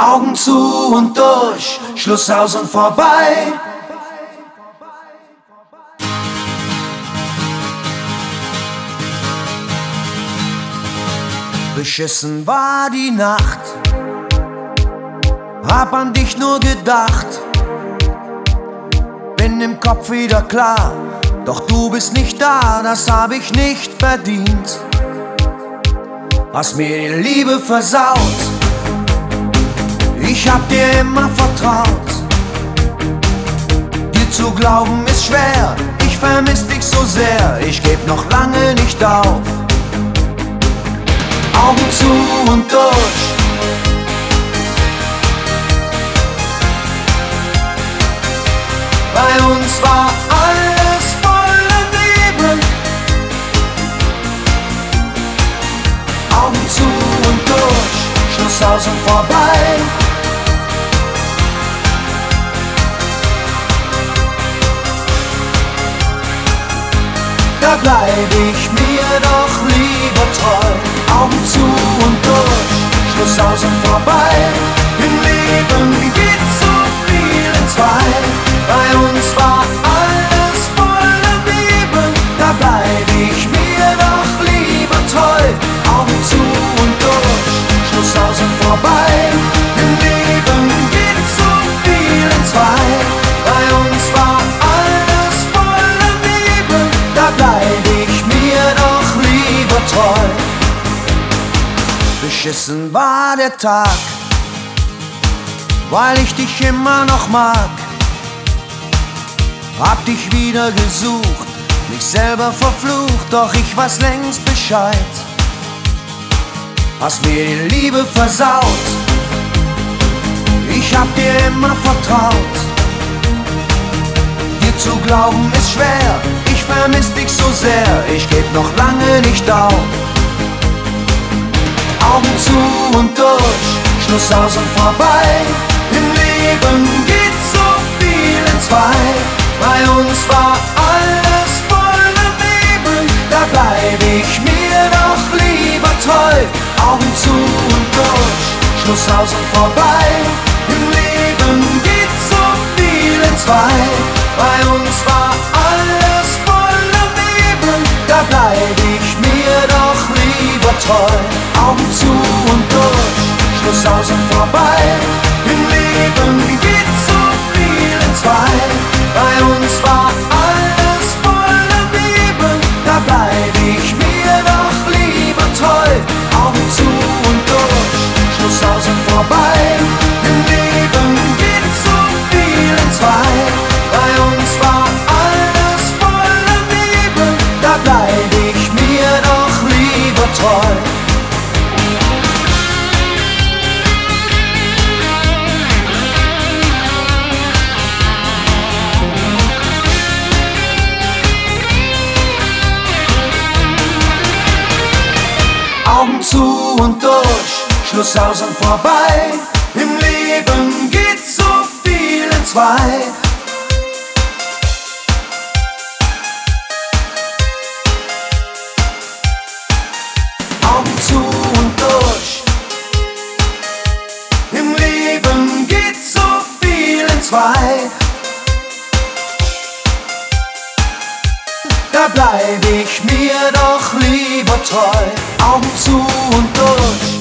Augen zu und durch, Schluss aus und vorbei. Beschissen war die Nacht, hab an dich nur gedacht, bin im Kopf wieder klar, doch du bist nicht da, das hab ich nicht verdient. Hast mir die Liebe versaut, ich hab dir immer vertraut. Dir zu glauben ist schwer, ich vermiss dich so sehr, ich geb noch lange nicht auf. Augen zu und durch, bei uns war alles voller Nebel. Augen zu und durch, Schluss aus und vorbei. Da bleib ich mir doch lieber treu. Augen zu und durch, Schluss aus und vorbei. Im Leben geht so viel in zwei. Bei uns war alles voller Nebel. Da bleib ich mir doch lieber treu. Augen zu und durch, Schluss aus und vorbei. Im Leben geht so viel in zwei. Bei uns war alles voller Nebel. Da bleib ich mir doch lieber treu. Beschissen war der Tag, weil ich dich immer noch mag. Hab dich wieder gesucht, mich selber verflucht, doch ich weiß längst Bescheid. Hast mir die Liebe versaut, ich hab dir immer vertraut. Dir zu glauben ist schwer, ich vermiss dich so sehr, ich geb noch lange nicht auf. Augen zu und durch, Schluss aus und vorbei. Im Leben geht so viel in zwei. Bei uns war alles voller Nebel. Da bleib ich mir doch lieber treu. Augen zu und durch, Schluss aus und vorbei. Im Leben geht so viel in zwei. Bei uns war alles voller Nebel. Da bleib ich mir doch lieber treu. Augen zu und durch, Schluss aus und vorbei. Im Leben geht so viel in zwei. Bei uns war alles voller Nebel. Da bleib ich mir doch lieber treu. Augen zu und durch, Schluss aus und vorbei. Im Leben geht so viel in zwei. Bei uns war alles voller Nebel. Da bleib ich mir doch lieber treu. Augen zu und durch, Schluss aus und vorbei. Im Leben geht so viel in zwei. Augen zu und durch, im Leben geht so viel in zwei. Da bleib ich mir doch lieber treu. Augen zu und durch.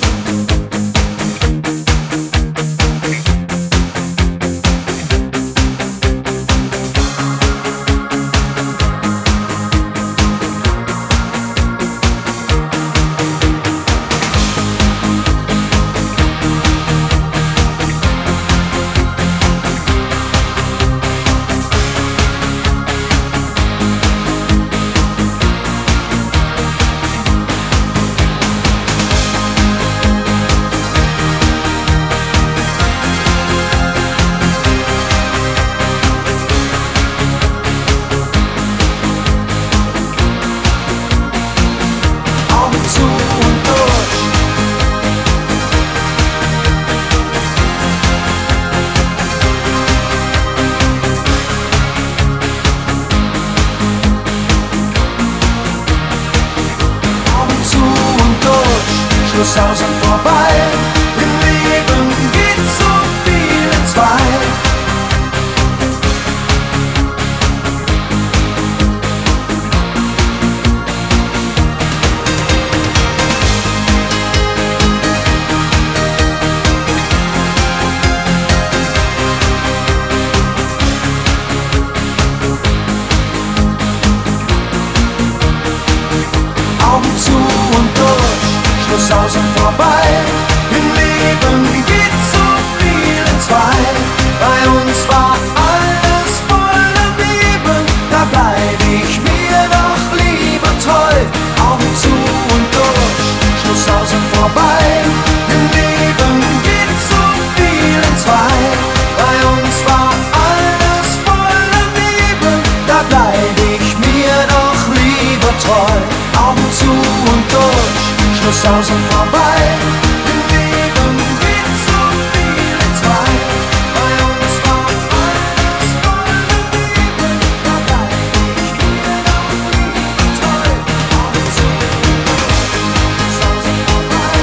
aus und vorbei. Im Leben geht so viel ins Wald. Bei uns war alles voller Liebe. Da bleib ich dir doch lieber treu. Ab und zu ist aus und vorbei.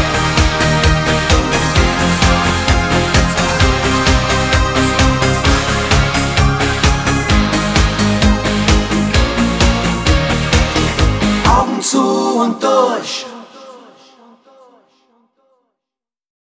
Augen zu und durch.